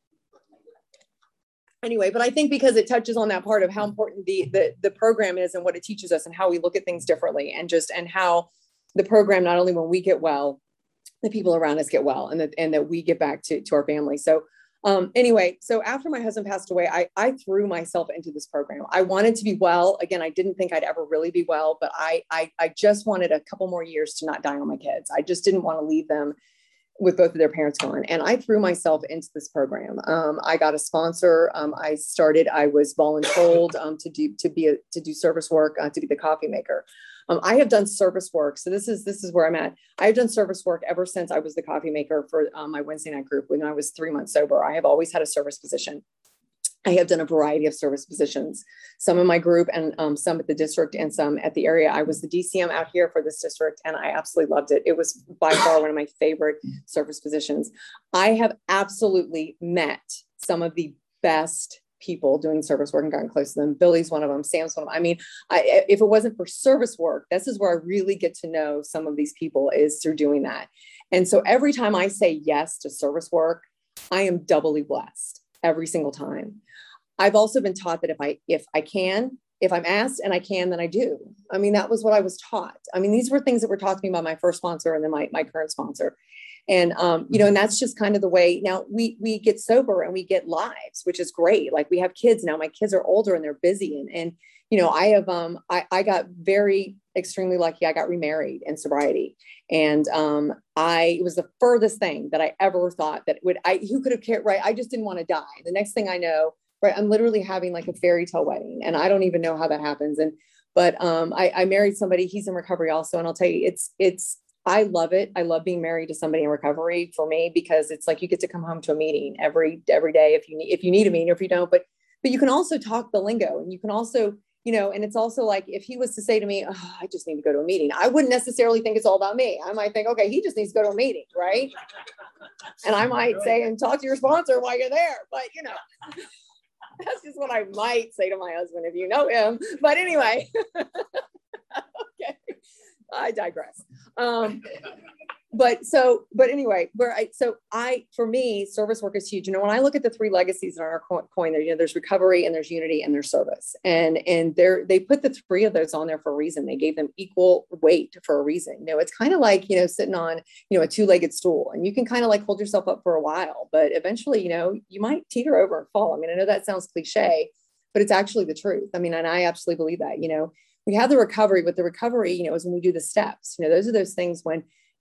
Anyway, but I think because it touches on that part of how important the program is and what it teaches us and how we look at things differently, and how the program, not only when we get well, the people around us get well, and that we get back to our family. So anyway, so after my husband passed away, I threw myself into this program. I wanted to be well. Again, I didn't think I'd ever really be well, but I just wanted a couple more years to not die on my kids. I just didn't want to leave them with both of their parents gone. And I threw myself into this program. I got a sponsor. I was voluntold to do service work, to be the coffee maker. I have done service work. So this is where I'm at. I've done service work ever since I was the coffee maker for my Wednesday night group when I was 3 months sober. I have always had a service position. I have done a variety of service positions, some in my group and some at the district and some at the area. I was the DCM out here for this district, and I absolutely loved it. It was by far one of my favorite service positions. I have absolutely met some of the best people doing service work and gotten close to them. Billy's one of them. Sam's one of them. I mean, if it wasn't for service work, this is where I really get to know some of these people, is through doing that. And so every time I say yes to service work, I am doubly blessed every single time. I've also been taught that if I'm asked and I can, then I do. I mean, that was what I was taught. I mean, these were things that were taught to me by my first sponsor and then my current sponsor. And, and that's just kind of the way. Now we get sober and we get lives, which is great. Like, we have kids now. My kids are older and they're busy. And I have, I got very extremely lucky. I got remarried in sobriety. And it was the furthest thing that I ever thought that who could have cared, right? I just didn't want to die. The next thing I know, right, I'm literally having like a fairy tale wedding, and I don't even know how that happens. But I married somebody, he's in recovery also. And I'll tell you, I love it. I love being married to somebody in recovery for me, because it's like you get to come home to a meeting every day if you need a meeting, or if you don't, but you can also talk the lingo, and you can also, and it's also like, if he was to say to me, "Oh, I just need to go to a meeting," I wouldn't necessarily think it's all about me. I might think, okay, he just needs to go to a meeting, right? And I might say, "And talk to your sponsor while you're there." But that's just what I might say to my husband, if you know him. But anyway, okay, I digress. But anyway, for me, service work is huge. When I look at the three legacies in our coin, there, there's recovery, and there's unity, and there's service. And they put the three of those on there for a reason. They gave them equal weight for a reason. It's kind of like, sitting on, a two-legged stool, and you can kind of like hold yourself up for a while, but eventually, you might teeter over and fall. I mean, I know that sounds cliche, but it's actually the truth. I mean, and I absolutely believe that, we have the recovery, but the recovery, is when we do the steps. Those are those things when,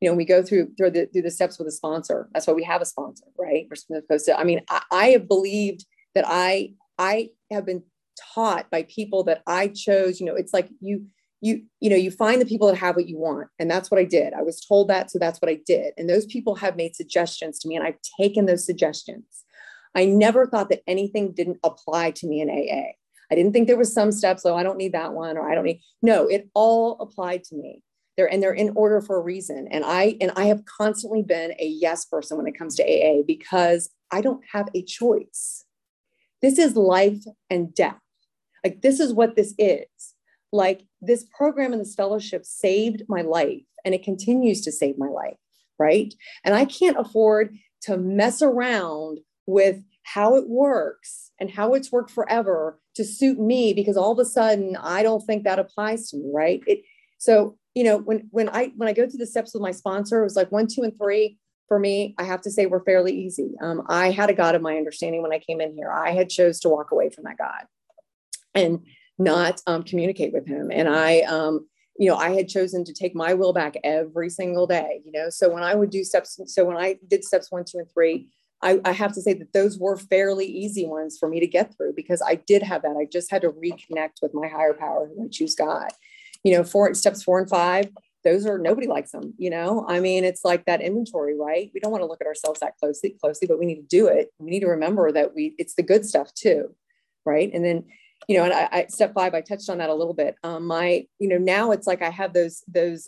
we go through the steps with a sponsor. That's why we have a sponsor, right? We're supposed to, I have believed that I have been taught by people that I chose, it's like you find the people that have what you want. And that's what I did. I was told that. So that's what I did. And those people have made suggestions to me and I've taken those suggestions. I never thought that anything didn't apply to me in AA. I didn't think there was some steps. Oh, I don't need that one, or I don't need, no, it all applied to me. They're in order for a reason. And I have constantly been a yes person when it comes to AA because I don't have a choice. This is life and death. Like, this is what this is. Like, this program and this fellowship saved my life and it continues to save my life, right? And I can't afford to mess around with how it works and how it's worked forever to suit me because all of a sudden I don't think that applies to me, right? So, when I go through the steps with my sponsor, it was like 1, 2, and 3 for me. I have to say were fairly easy. I had a God of my understanding when I came in here. I had chose to walk away from that God and not communicate with him. And I had chosen to take my will back every single day, so when I would do steps, so when I did steps 1, 2, and 3, I have to say that those were fairly easy ones for me to get through because I did have that. I just had to reconnect with my higher power and I choose God. Steps 4 and 5, those are, nobody likes them. It's like that inventory, right? We don't want to look at ourselves that closely, but we need to do it. We need to remember that it's the good stuff too. Right. And then, and I step 5, I touched on that a little bit. Now it's like I have those, there's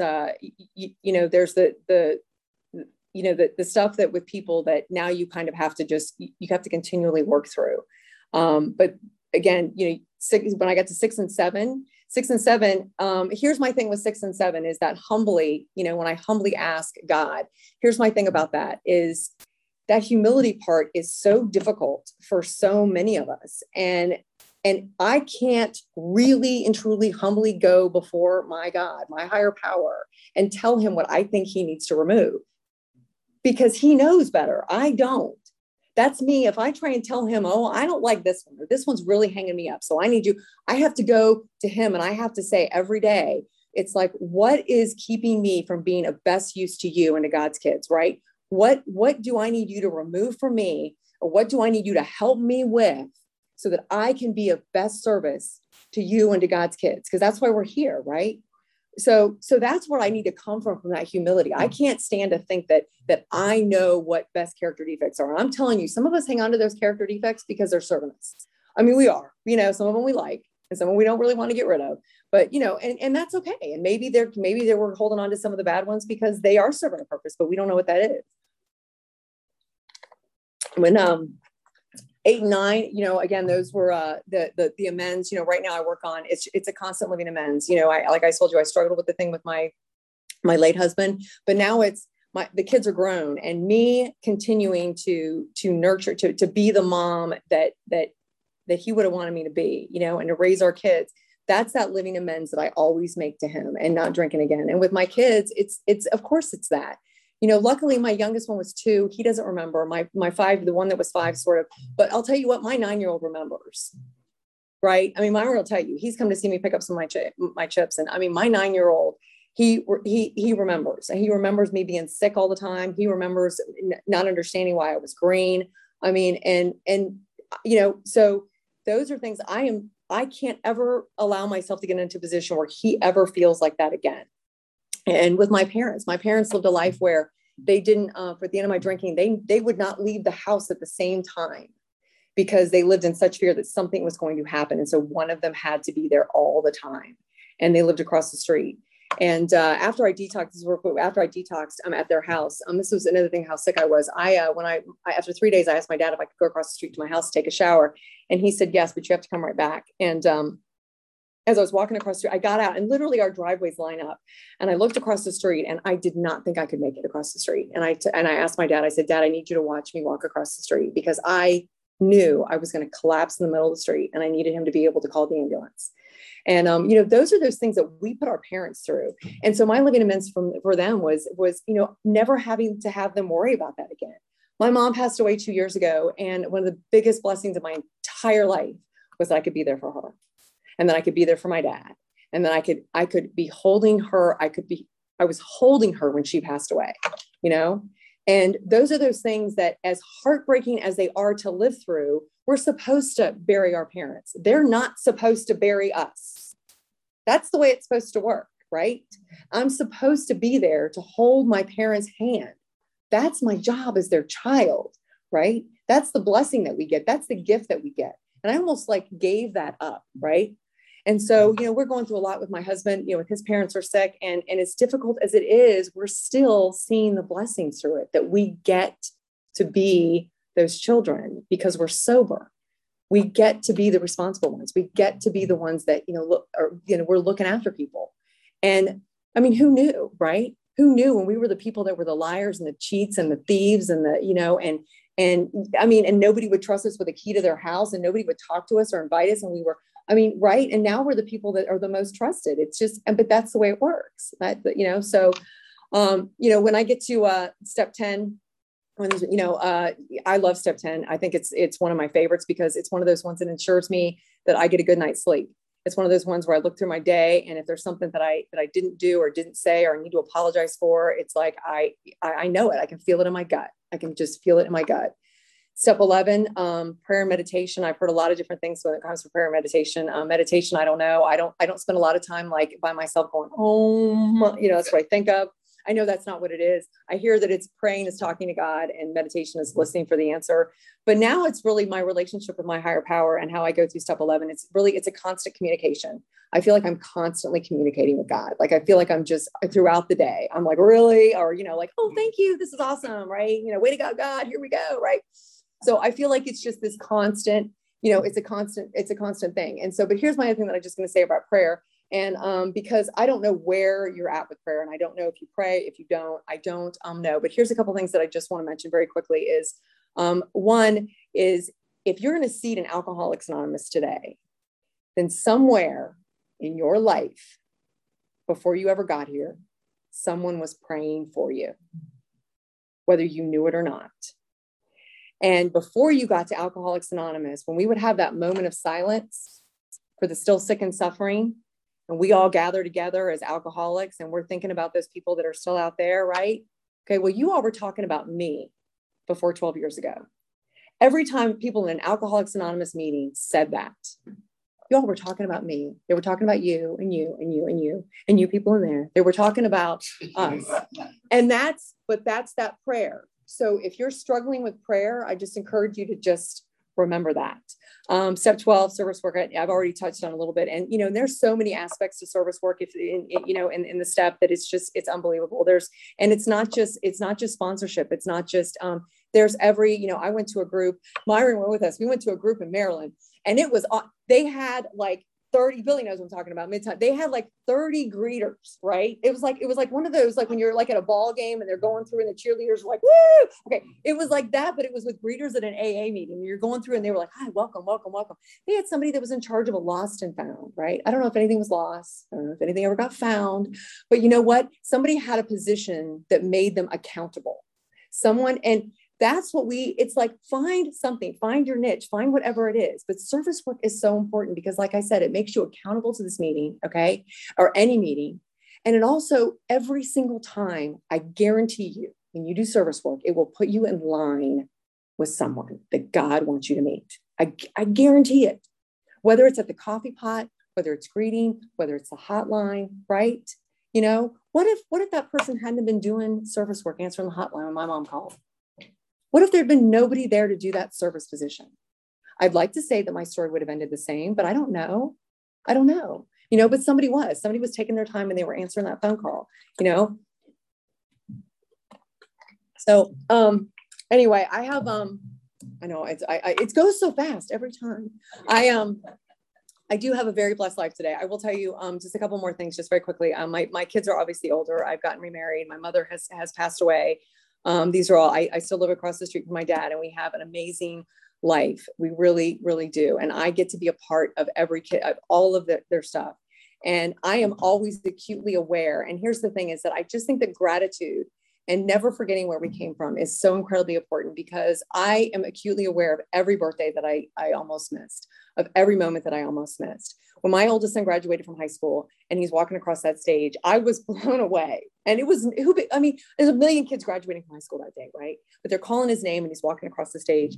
the stuff that with people that now you kind of have to you have to continually work through. But again, when I got to 6 and 7, here's my thing with 6 and 7 is that humbly, when I humbly ask God, here's my thing about that is that humility part is so difficult for so many of us. And I can't really and truly humbly go before my God, my higher power, and tell him what I think he needs to remove because he knows better. I don't. That's me. If I try and tell him, oh, I don't like this one, or this one's really hanging me up, so I need you, I have to go to him and I have to say every day, it's like, what is keeping me from being of best use to you and to God's kids, right? What do I need you to remove from me? Or what do I need you to help me with so that I can be of best service to you and to God's kids? Because that's why we're here, right? So that's where I need to come from that humility. I can't stand to think that I know what best character defects are. And I'm telling you, some of us hang on to those character defects because they're serving us. We are, some of them we like and some of them we don't really want to get rid of, but and that's okay. And maybe we're holding on to some of the bad ones because they are serving a purpose, but we don't know what that is. When 8 and 9, again, those were the amends. Right now I work on it's a constant living amends. Like I told you, I struggled with the thing with my late husband, but now the kids are grown, and me continuing to nurture, to be the mom that he would have wanted me to be, and to raise our kids. That's that living amends that I always make to him, and not drinking again. And with my kids, it's of course it's that. Luckily my youngest one was 2. He doesn't remember. My 5, the one that was 5 sort of, but I'll tell you what, my 9-year-old remembers, right? Mine will tell you, he's come to see me pick up some of my chips. And my 9-year-old, he remembers, and he remembers me being sick all the time. He remembers not understanding why I was green. So those are things I can't ever allow myself to get into a position where he ever feels like that again. And with my parents lived a life where they didn't, for the end of my drinking, they would not leave the house at the same time because they lived in such fear that something was going to happen. And so one of them had to be there all the time, and they lived across the street. And after I detoxed, I'm at their house. This was another thing, how sick I was. After 3 days, I asked my dad if I could go across the street to my house to take a shower. And he said, yes, but you have to come right back. And as I was walking across the street, I got out, and literally our driveways line up. And I looked across the street, and I did not think I could make it across the street. And I asked my dad, I said, Dad, I need you to watch me walk across the street, because I knew I was going to collapse in the middle of the street, and I needed him to be able to call the ambulance. And, those are those things that we put our parents through. And so my living amends for them was, never having to have them worry about that again. My mom passed away 2 years ago. And one of the biggest blessings of my entire life was that I could be there for her. And then I could be there for my dad. And then I could be holding her. I could be I was holding her when she passed away, you know? And those are those things that, as heartbreaking as they are to live through, we're supposed to bury our parents. They're not supposed to bury us. That's the way it's supposed to work, right? I'm supposed to be there to hold my parents' hand. That's my job as their child, right? That's the blessing that we get. That's the gift that we get. And I almost like gave that up, right? And so, you know, we're going through a lot with my husband, you know, with his parents are sick, and as difficult as it is, we're still seeing the blessings through it, that we get to be those children because we're sober. We get to be the responsible ones. We get to be the ones that, you know, look, or, you know, we're looking after people. And I mean, who knew, right? Who knew when we were the people that were the liars and the cheats and the thieves and the, you know, and I mean, and nobody would trust us with a key to their house, and nobody would talk to us or invite us. And we were, I mean, right. And now we're the people that are the most trusted. It's just, but that's the way it works. That, you know, so, you know, when I get to step 10, when, you know, I love step 10. I think it's one of my favorites because it's one of those ones that ensures me that I get a good night's sleep. It's one of those ones where I look through my day, and if there's something that I didn't do or didn't say or I need to apologize for, it's like, I know it. I can feel it in my gut. I can just feel it in my gut. Step 11, prayer and meditation. I've heard a lot of different things when it comes to prayer and meditation. Meditation, I don't know. I don't spend a lot of time like by myself going, oh, you know, that's what I think of. I know that's not what it is. I hear that it's praying is talking to God, and meditation is listening for the answer. But now it's really my relationship with my higher power and how I go through step 11. It's a constant communication. I feel like I'm constantly communicating with God. Like, I feel like I'm just throughout the day, I'm like, really? Or, you know, like, oh, thank you. This is awesome. Right. You know, way to go, God, here we go. Right. So I feel like it's just this constant, you know, it's a constant thing. And so, but here's my other thing that I'm just going to say about prayer. And because I don't know where you're at with prayer, and I don't know if you pray, if you don't, I don't know. But here's a couple of things that I just want to mention very quickly is, one is, if you're in a seat in Alcoholics Anonymous today, then somewhere in your life, before you ever got here, someone was praying for you, whether you knew it or not. And before you got to Alcoholics Anonymous, when we would have that moment of silence for the still sick and suffering, and we all gather together as alcoholics, and we're thinking about those people that are still out there, right? Okay, well, you all were talking about me before 12 years ago. Every time people in an Alcoholics Anonymous meeting said that, you all were talking about me. They were talking about you and you and you and you and you people in there. They were talking about us. And that's that prayer. So if you're struggling with prayer, I just encourage you to just remember that. Step 12, service work, I've already touched on a little bit. And, you know, there's so many aspects to service work, in the step that it's unbelievable. And it's not just sponsorship. It's not just, there's I went to a group, Myron went with us. We went to a group in Maryland, and it was, they had like 30, Billy knows what I'm talking about, midtime. They had like 30 greeters, right? It was like one of those, like when you're like at a ball game and they're going through and the cheerleaders are like, woo! Okay. It was like that, but it was with greeters at an AA meeting. You're going through and they were like, hi, welcome, welcome, welcome. They had somebody that was in charge of a lost and found, right? I don't know if anything was lost. I don't know if anything ever got found, but you know what? Somebody had a position that made them accountable. And that's what it's like, find something, find your niche, find whatever it is. But service work is so important because, like I said, it makes you accountable to this meeting, okay, or any meeting. And it also, every single time, I guarantee you, when you do service work, it will put you in line with someone that God wants you to meet. I guarantee it, whether it's at the coffee pot, whether it's greeting, whether it's the hotline, right? You know, what if that person hadn't been doing service work, answering the hotline when my mom called? What if there'd been nobody there to do that service position? I'd like to say that my story would have ended the same, but I don't know. You know, but somebody was taking their time and they were answering that phone call, you know? So, anyway, I have, I know it goes so fast every time. I do have a very blessed life today. I will tell you just a couple more things just very quickly. My kids are obviously older. I've gotten remarried. My mother has passed away. These are all, I still live across the street from my dad, and we have an amazing life. We really, really do. And I get to be a part of every kid, of all of their stuff. And I am always acutely aware. And here's the thing is that I just think that gratitude and never forgetting where we came from is so incredibly important, because I am acutely aware of every birthday that I almost missed, of every moment that I almost missed. When my oldest son graduated from high school and he's walking across that stage, I was blown away. And it was, I mean, there's a million kids graduating from high school that day, right? But they're calling his name and he's walking across the stage.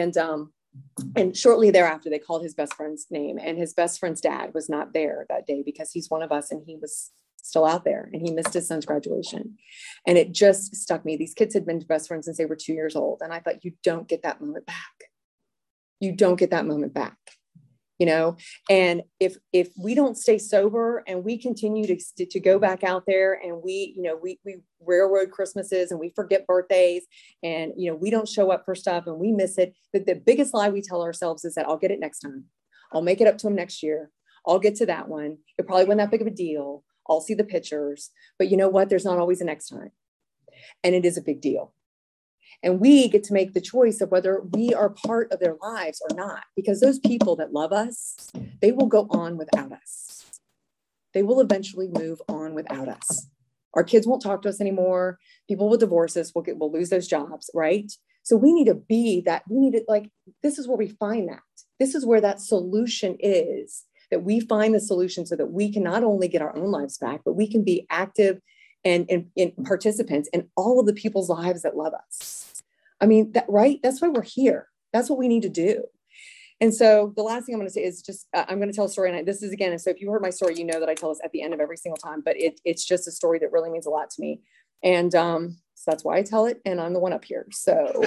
And shortly thereafter, they called his best friend's name, and his best friend's dad was not there that day because he's one of us and he was still out there and he missed his son's graduation. And it just stuck me. These kids had been best friends since they were 2 years old. And I thought, you don't get that moment back. You don't get that moment back, you know? And if we don't stay sober and we continue to go back out there and we railroad Christmases and we forget birthdays and, we don't show up for stuff and we miss it, that the biggest lie we tell ourselves is that I'll get it next time. I'll make it up to him next year. I'll get to that one. It probably wasn't that big of a deal. I'll see the pictures, but you know what? There's not always a next time. And it is a big deal. And we get to make the choice of whether we are part of their lives or not, because those people that love us, they will go on without us. They will eventually move on without us. Our kids won't talk to us anymore. People will divorce us. We'll lose those jobs, right? So we need to be that. This is where we find that. This is where that solution is. That we find the solution so that we can not only get our own lives back, but we can be active and participants in all of the people's lives that love us. I mean, right? That's why we're here. That's what we need to do. And so the last thing I'm going to say is just, I'm going to tell a story. And this is, again, so if you heard my story, you know that I tell this at the end of every single time, but it's just a story that really means a lot to me. And so that's why I tell it. And I'm the one up here. So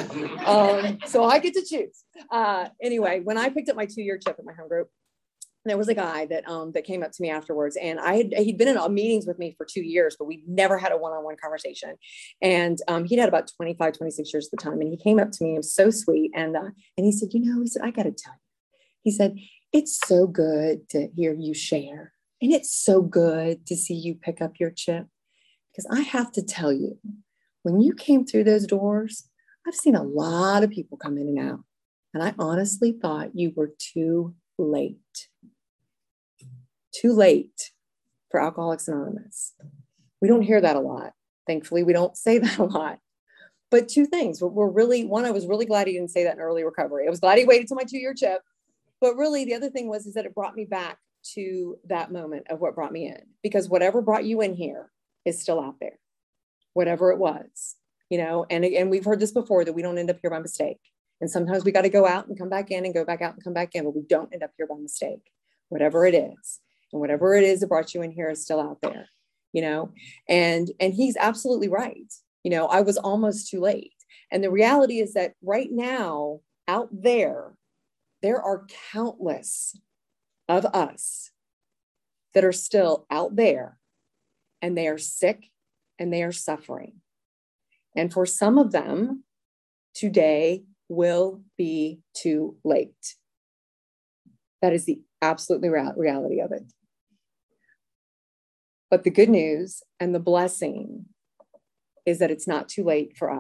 I get to choose. Anyway, when I picked up my 2-year chip at my home group, there was a guy that came up to me afterwards, and he'd been in meetings with me for 2 years, but we never had a one-on-one conversation. And he'd had about 25, 26 years at the time. And he came up to me, he was so sweet. And he said, I got to tell you, he said, it's so good to hear you share. And it's so good to see you pick up your chip, because I have to tell you, when you came through those doors, I've seen a lot of people come in and out. And I honestly thought you were too late for Alcoholics Anonymous. We don't hear that a lot. Thankfully, we don't say that a lot. But two things. I was really glad he didn't say that in early recovery. I was glad he waited till my 2-year chip. But really, the other thing is that it brought me back to that moment of what brought me in. Because whatever brought you in here is still out there. Whatever it was, and we've heard this before, that we don't end up here by mistake. And sometimes we got to go out and come back in and go back out and come back in, but we don't end up here by mistake, whatever it is. And whatever it is that brought you in here is still out there, and he's absolutely right. I was almost too late. And the reality is that right now out there are countless of us that are still out there, and they are sick and they are suffering. And for some of them, today will be too late. That is the absolute reality of it. But the good news and the blessing is that it's not too late for us.